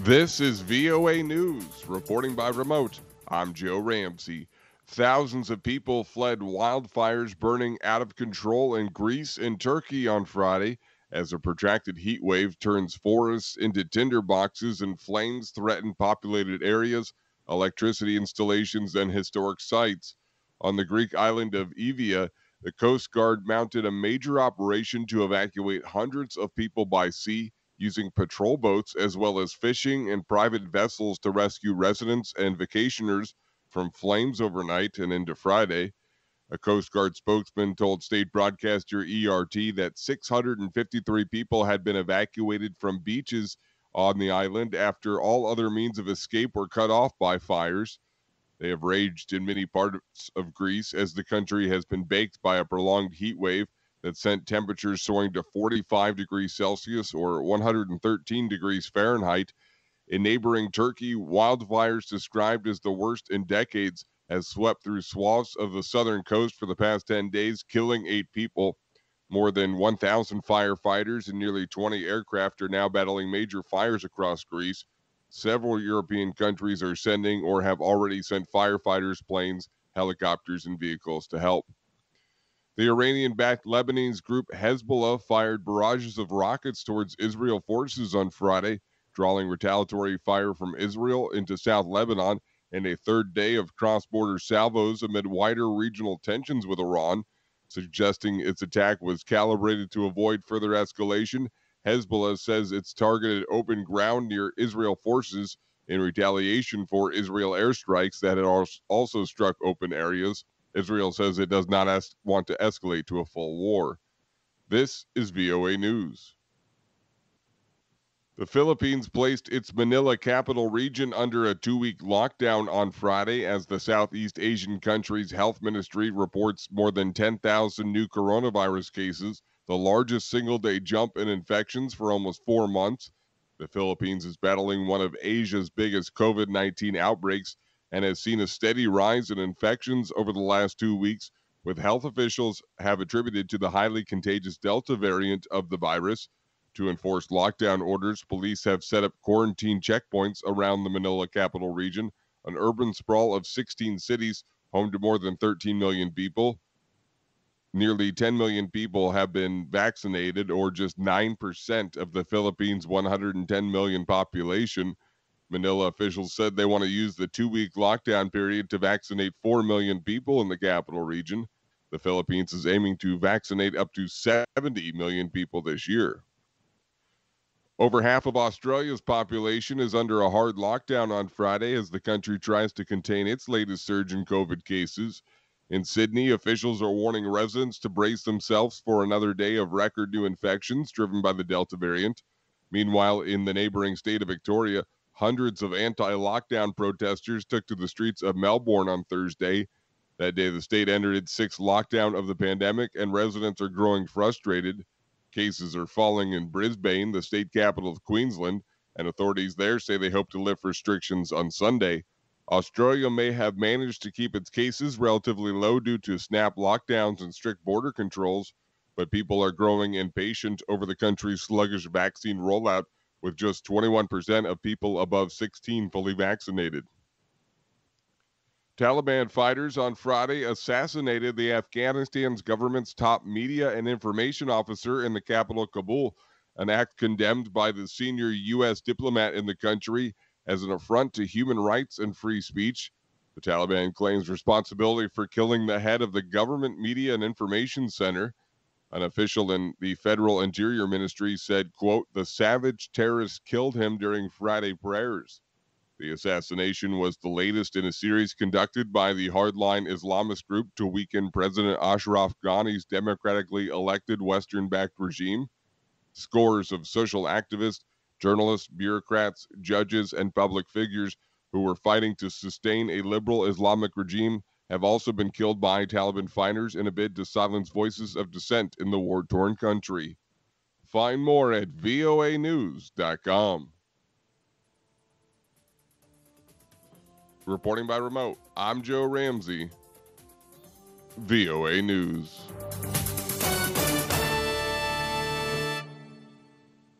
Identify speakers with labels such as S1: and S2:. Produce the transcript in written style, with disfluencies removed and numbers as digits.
S1: This is VOA News, reporting by remote. I'm Joe Ramsey. Thousands of people fled wildfires burning out of control in Greece and Turkey on Friday as a protracted heat wave turns forests into tinderboxes and flames threaten populated areas, electricity installations, and historic sites. On the Greek island of Evia, the Coast Guard mounted a major operation to evacuate hundreds of people by sea using patrol boats as well as fishing and private vessels to rescue residents and vacationers from flames overnight and into Friday. A Coast Guard spokesman told state broadcaster ERT that 653 people had been evacuated from beaches on the island after all other means of escape were cut off by fires. They have raged in many parts of Greece as the country has been baked by a prolonged heat wave that sent temperatures soaring to 45 degrees Celsius or 113 degrees Fahrenheit. In neighboring Turkey, wildfires described as the worst in decades has swept through swaths of the southern coast for the past 10 days, killing 8 people. More than 1,000 firefighters and nearly 20 aircraft are now battling major fires across Greece. Several European countries are sending or have already sent firefighters, planes, helicopters, and vehicles to help. The Iranian-backed Lebanese group Hezbollah fired barrages of rockets towards Israel forces on Friday, drawing retaliatory fire from Israel into South Lebanon and a third day of cross-border salvos amid wider regional tensions with Iran, suggesting its attack was calibrated to avoid further escalation. Hezbollah says it's targeted open ground near Israel forces in retaliation for Israel airstrikes that had also struck open areas. Israel says it does not want to escalate to a full war. This is VOA News. The Philippines placed its Manila capital region under a 2-week lockdown on Friday as the Southeast Asian country's health ministry reports more than 10,000 new coronavirus cases, the largest single-day jump in infections for almost 4 months. The Philippines is battling one of Asia's biggest COVID-19 outbreaks and has seen a steady rise in infections over the last 2 weeks, with health officials have attributed to the highly contagious Delta variant of the virus. To enforce lockdown orders, police have set up quarantine checkpoints around the Manila capital region, an urban sprawl of 16 cities, home to more than 13 million people. Nearly 10 million people have been vaccinated, or just 9% of the Philippines' 110 million population. Manila officials said they want to use the 2-week lockdown period to vaccinate 4 million people in the capital region. The Philippines is aiming to vaccinate up to 70 million people this year. Over half of Australia's population is under a hard lockdown on Friday as the country tries to contain its latest surge in COVID cases. In Sydney, officials are warning residents to brace themselves for another day of record new infections driven by the Delta variant. Meanwhile, in the neighboring state of Victoria, hundreds of anti-lockdown protesters took to the streets of Melbourne on Thursday. That day, the state entered its 6th lockdown of the pandemic, and residents are growing frustrated. Cases are falling in Brisbane, the state capital of Queensland, and authorities there say they hope to lift restrictions on Sunday. Australia may have managed to keep its cases relatively low due to snap lockdowns and strict border controls, but people are growing impatient over the country's sluggish vaccine rollout, with just 21% of people above 16 fully vaccinated. Taliban fighters on Friday assassinated the Afghanistan's government's top media and information officer in the capital, Kabul, an act condemned by the senior U.S. diplomat in the country as an affront to human rights and free speech. The Taliban claims responsibility for killing the head of the Government Media and Information Center. An official in the Federal Interior Ministry said, quote, "The savage terrorists killed him during Friday prayers." The assassination was the latest in a series conducted by the hardline Islamist group to weaken President Ashraf Ghani's democratically elected Western-backed regime. Scores of social activists, journalists, bureaucrats, judges, and public figures who were fighting to sustain a liberal Islamic regime have also been killed by Taliban fighters in a bid to silence voices of dissent in the war-torn country. Find more at voanews.com. Reporting by remote, I'm Joe Ramsey, VOA News.